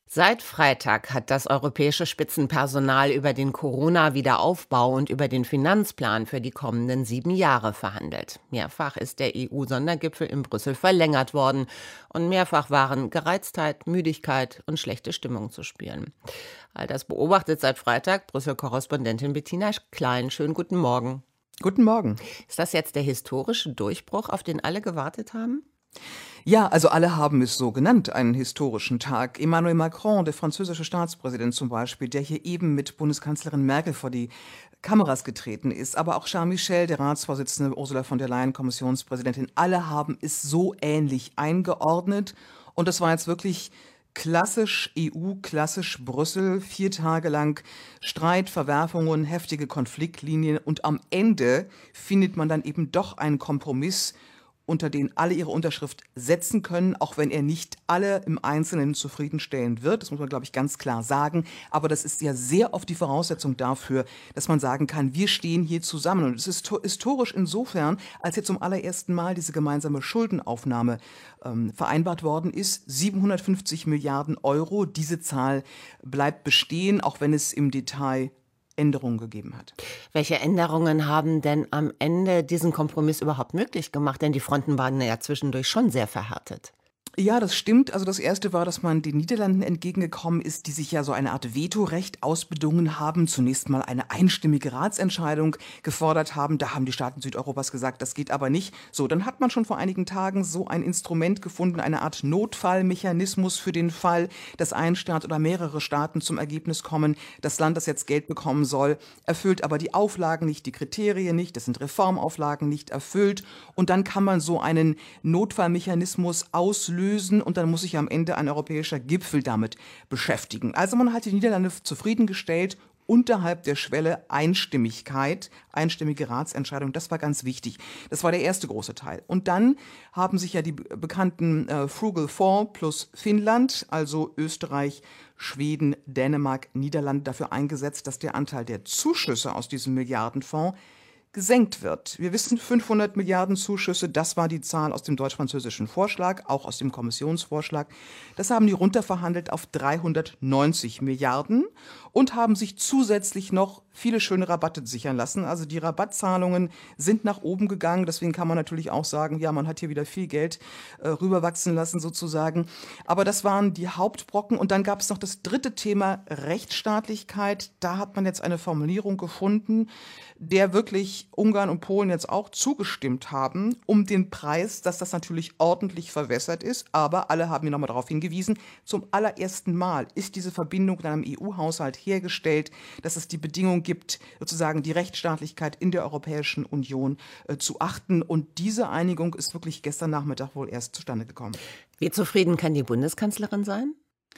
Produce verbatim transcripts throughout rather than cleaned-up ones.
Seit Freitag hat das europäische Spitzenpersonal über den Corona-Wiederaufbau und über den Finanzplan für die kommenden sieben Jahre verhandelt. Mehrfach ist der E U-Sondergipfel in Brüssel verlängert worden und mehrfach waren Gereiztheit, Müdigkeit und schlechte Stimmung zu spüren. All das beobachtet seit Freitag Brüssel-Korrespondentin Bettina Klein. Schönen guten Morgen. Guten Morgen. Ist das jetzt der historische Durchbruch, auf den alle gewartet haben? Ja, also alle haben es so genannt, einen historischen Tag. Emmanuel Macron, der französische Staatspräsident zum Beispiel, der hier eben mit Bundeskanzlerin Merkel vor die Kameras getreten ist, aber auch Charles Michel, der Ratsvorsitzende, Ursula von der Leyen, Kommissionspräsidentin, alle haben es so ähnlich eingeordnet. Und das war jetzt wirklich klassisch E U, klassisch Brüssel, vier Tage lang Streit, Verwerfungen, heftige Konfliktlinien und am Ende findet man dann eben doch einen Kompromiss, unter den alle ihre Unterschrift setzen können, auch wenn er nicht alle im Einzelnen zufriedenstellen wird. Das muss man, glaube ich, ganz klar sagen. Aber das ist ja sehr oft die Voraussetzung dafür, dass man sagen kann, wir stehen hier zusammen. Und es ist historisch insofern, als jetzt zum allerersten Mal diese gemeinsame Schuldenaufnahme ähm, vereinbart worden ist. siebenhundertfünfzig Milliarden Euro. Diese Zahl bleibt bestehen, auch wenn es im Detail Änderungen gegeben hat. Welche Änderungen haben denn am Ende diesen Kompromiss überhaupt möglich gemacht? Denn die Fronten waren ja zwischendurch schon sehr verhärtet. Ja, das stimmt. Also das Erste war, dass man den Niederlanden entgegengekommen ist, die sich ja so eine Art Vetorecht ausbedungen haben. Zunächst mal eine einstimmige Ratsentscheidung gefordert haben. Da haben die Staaten Südeuropas gesagt, das geht aber nicht. So, dann hat man schon vor einigen Tagen so ein Instrument gefunden, eine Art Notfallmechanismus für den Fall, dass ein Staat oder mehrere Staaten zum Ergebnis kommen, das Land, das jetzt Geld bekommen soll, erfüllt aber die Auflagen nicht, die Kriterien nicht, das sind Reformauflagen nicht erfüllt. Und dann kann man so einen Notfallmechanismus auslösen. Und dann muss sich am Ende ein europäischer Gipfel damit beschäftigen. Also man hat die Niederlande zufriedengestellt unterhalb der Schwelle Einstimmigkeit, einstimmige Ratsentscheidung. Das war ganz wichtig. Das war der erste große Teil. Und dann haben sich ja die bekannten äh, Frugal Four plus Finnland, also Österreich, Schweden, Dänemark, Niederlande, dafür eingesetzt, dass der Anteil der Zuschüsse aus diesem Milliardenfonds gesenkt wird. Wir wissen, fünfhundert Milliarden Zuschüsse, das war die Zahl aus dem deutsch-französischen Vorschlag, auch aus dem Kommissionsvorschlag. Das haben die runterverhandelt auf dreihundertneunzig Milliarden und haben sich zusätzlich noch viele schöne Rabatte sichern lassen. Also die Rabattzahlungen sind nach oben gegangen. Deswegen kann man natürlich auch sagen, ja, man hat hier wieder viel Geld äh, rüberwachsen lassen sozusagen. Aber das waren die Hauptbrocken. Und dann gab es noch das dritte Thema Rechtsstaatlichkeit. Da hat man jetzt eine Formulierung gefunden, der wirklich Ungarn und Polen jetzt auch zugestimmt haben, um den Preis, dass das natürlich ordentlich verwässert ist. Aber alle haben mir nochmal darauf hingewiesen, zum allerersten Mal ist diese Verbindung in einem E U-Haushalt hergestellt, dass es die Bedingung gibt, sozusagen die Rechtsstaatlichkeit in der Europäischen Union äh, zu achten. Und diese Einigung ist wirklich gestern Nachmittag wohl erst zustande gekommen. Wie zufrieden kann die Bundeskanzlerin sein?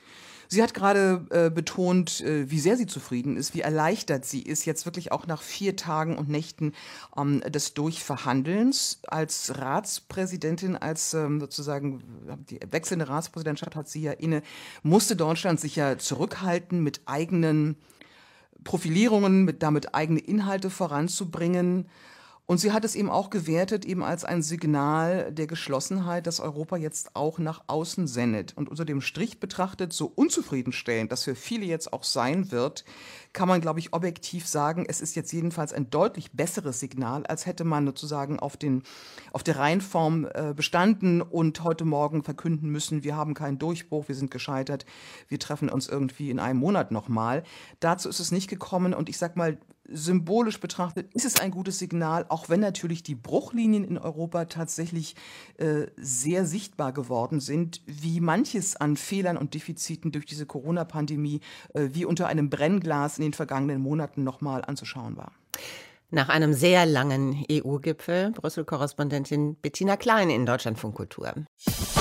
Sie hat gerade äh, betont, äh, wie sehr sie zufrieden ist, wie erleichtert sie ist, jetzt wirklich auch nach vier Tagen und Nächten ähm, des Durchverhandelns. Als Ratspräsidentin, als ähm, sozusagen die wechselnde Ratspräsidentschaft hat sie ja inne, musste Deutschland sich ja zurückhalten, mit eigenen Profilierungen, mit damit eigene Inhalte voranzubringen. Und sie hat es eben auch gewertet, eben als ein Signal der Geschlossenheit, dass Europa jetzt auch nach außen sendet. Und unter dem Strich betrachtet, so unzufriedenstellend, das für viele jetzt auch sein wird, kann man, glaube ich, objektiv sagen, es ist jetzt jedenfalls ein deutlich besseres Signal, als hätte man sozusagen auf, den, auf der Reihenform äh, bestanden und heute Morgen verkünden müssen, wir haben keinen Durchbruch, wir sind gescheitert, wir treffen uns irgendwie in einem Monat nochmal. Dazu ist es nicht gekommen und ich sag mal, symbolisch betrachtet ist es ein gutes Signal, auch wenn natürlich die Bruchlinien in Europa tatsächlich äh, sehr sichtbar geworden sind, wie manches an Fehlern und Defiziten durch diese Corona-Pandemie äh, wie unter einem Brennglas in den vergangenen Monaten nochmal anzuschauen war. Nach einem sehr langen E U-Gipfel, Brüssel-Korrespondentin Bettina Klein in Deutschlandfunk Kultur.